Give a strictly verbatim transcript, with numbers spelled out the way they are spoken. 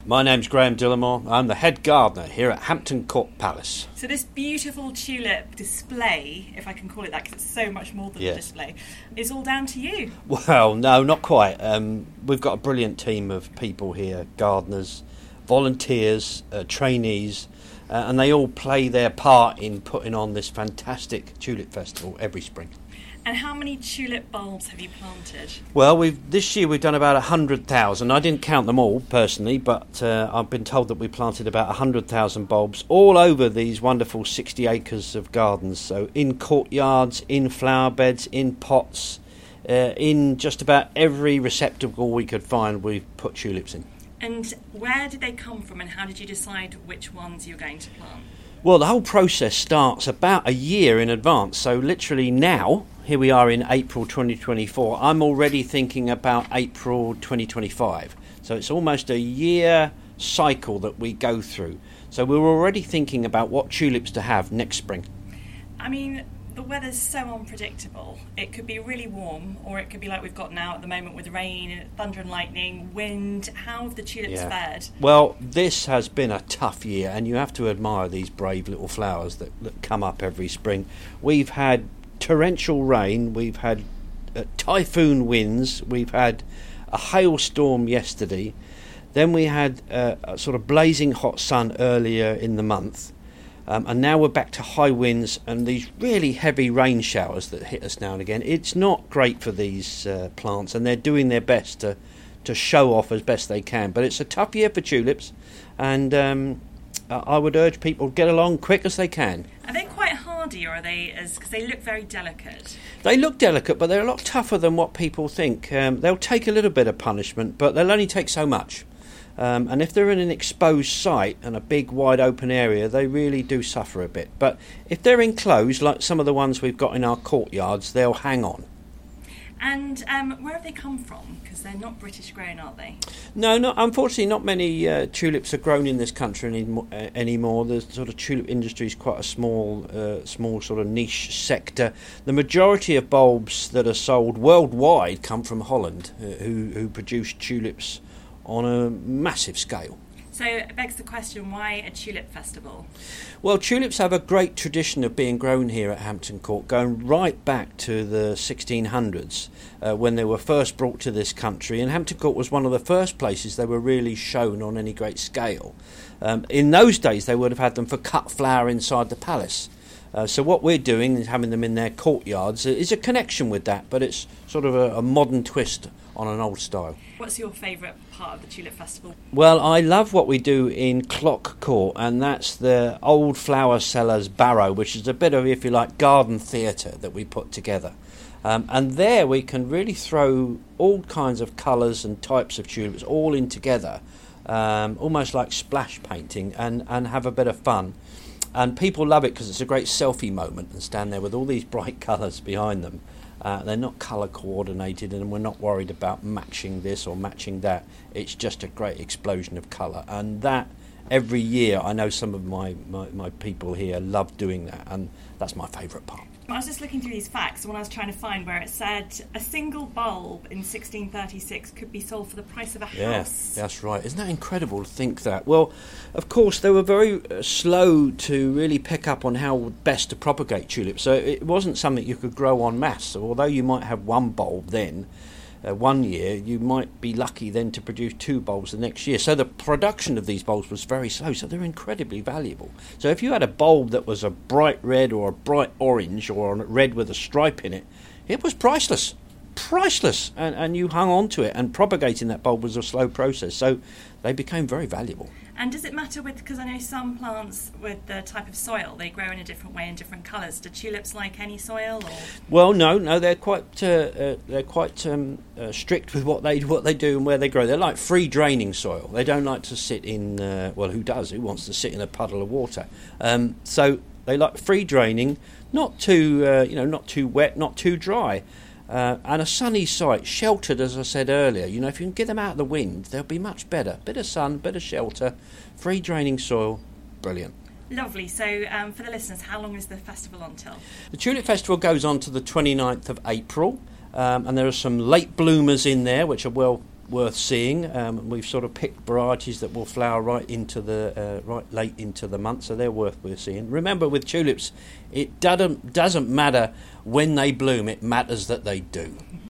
My name's Graham Dillamore. I'm the head gardener here at Hampton Court Palace. So this beautiful tulip display, if I can call it that, because it's so much more than yeah. a display, is all down to you. Well, no, not quite. Um, we've got a brilliant team of people here, gardeners, volunteers, uh, trainees, uh, and they all play their part in putting on this fantastic tulip festival every spring. And how many tulip bulbs have you planted? Well, we've this year we've done about one hundred thousand. I didn't count them all personally, but uh, I've been told that we planted about one hundred thousand bulbs all over these wonderful sixty acres of gardens. So in courtyards, in flower beds, in pots, uh, in just about every receptacle we could find, we've put tulips in. And where did they come from, and how did you decide which ones you're going to plant? Well, the whole process starts about a year in advance. So literally now, here we are in April twenty twenty-four, I'm already thinking about April twenty twenty-five. So it's almost a year cycle that we go through. So we're already thinking about what tulips to have next spring. I mean, the weather's so unpredictable. It could be really warm, or it could be like we've got now at the moment with rain, thunder and lightning, wind. How have the tulips yeah. fared? Well, this has been a tough year, and you have to admire these brave little flowers that, that come up every spring. We've had torrential rain, we've had uh, typhoon winds, we've had a hailstorm yesterday, then we had uh, a sort of blazing hot sun earlier in the month, um, and now we're back to high winds and these really heavy rain showers that hit us now and again. It's not great for these uh, plants, and they're doing their best to, to show off as best they can, but it's a tough year for tulips, and um, I would urge people to get along quick as they can. Are they quite hardy, or are they, as because they look very delicate? They look delicate, but they're a lot tougher than what people think. Um, they'll take a little bit of punishment, but they'll only take so much. Um, and if they're in an exposed site and a big, wide open area, they really do suffer a bit. But if they're enclosed, like some of the ones we've got in our courtyards, they'll hang on. And um, where have they come from? Because they're not British grown, are they? No, not, unfortunately, not many uh, tulips are grown in this country any, uh, anymore. The sort of tulip industry is quite a small, uh, small sort of niche sector. The majority of bulbs that are sold worldwide come from Holland, uh, who, who produce tulips on a massive scale. So it begs the question, why a tulip festival? Well, tulips have a great tradition of being grown here at Hampton Court, going right back to the sixteen hundreds, uh, when they were first brought to this country. And Hampton Court was one of the first places they were really shown on any great scale. Um, in those days, they would have had them for cut flower inside the palace. Uh, so what we're doing is having them in their courtyards. Is a connection with that, but it's sort of a, a modern twist on an old style. What's your favourite part of the tulip festival? Well, I love what we do in Clock Court, and that's the old flower sellers barrow, which is a bit of, if you like, garden theatre that we put together. Um, and there we can really throw all kinds of colours and types of tulips all in together, um, almost like splash painting, and, and have a bit of fun. And people love it because it's a great selfie moment, and stand there with all these bright colours behind them. Uh, they're not colour coordinated, and we're not worried about matching this or matching that. It's just a great explosion of colour, and that every year I know some of my, my, my people here love doing that, and that's my favourite part. I was just looking through these facts when I was trying to find where it said a single bulb in sixteen thirty-six could be sold for the price of a yeah, house. Yeah, that's right. Isn't that incredible to think that? Well, of course, they were very uh, slow to really pick up on how best to propagate tulips. So it wasn't something you could grow en masse. So although you might have one bulb then, uh, one year, you might be lucky then to produce two bulbs the next year. So the production of these bulbs was very slow, so they're incredibly valuable. So if you had a bulb that was a bright red or a bright orange or a red with a stripe in it, it was priceless. Priceless. And, and you hung on to it, and propagating that bulb was a slow process. So they became very valuable. And does it matter with, because I know some plants with the type of soil, they grow in a different way in different colours. Do tulips like any soil? Or? Well, no, no, they're quite uh, uh, they're quite um, uh, strict with what they what they do and where they grow. They're like free draining soil. They don't like to sit in. Uh, well, who does? Who wants to sit in a puddle of water? Um, so they like free draining, not too uh, you know, not too wet, not too dry. Uh, and a sunny site, sheltered, as I said earlier. You know, if you can get them out of the wind, they'll be much better. Bit of sun, bit of shelter, free draining soil, brilliant. Lovely. So um, for the listeners, how long is the festival until? The Tulip Festival goes on to the twenty-ninth of April, um, and there are some late bloomers in there, which are well worth seeing. Um, we've sort of picked varieties that will flower right into the uh, right late into the month, so they're worth worth seeing. Remember, with tulips, it doesn't doesn't matter when they bloom; it matters that they do.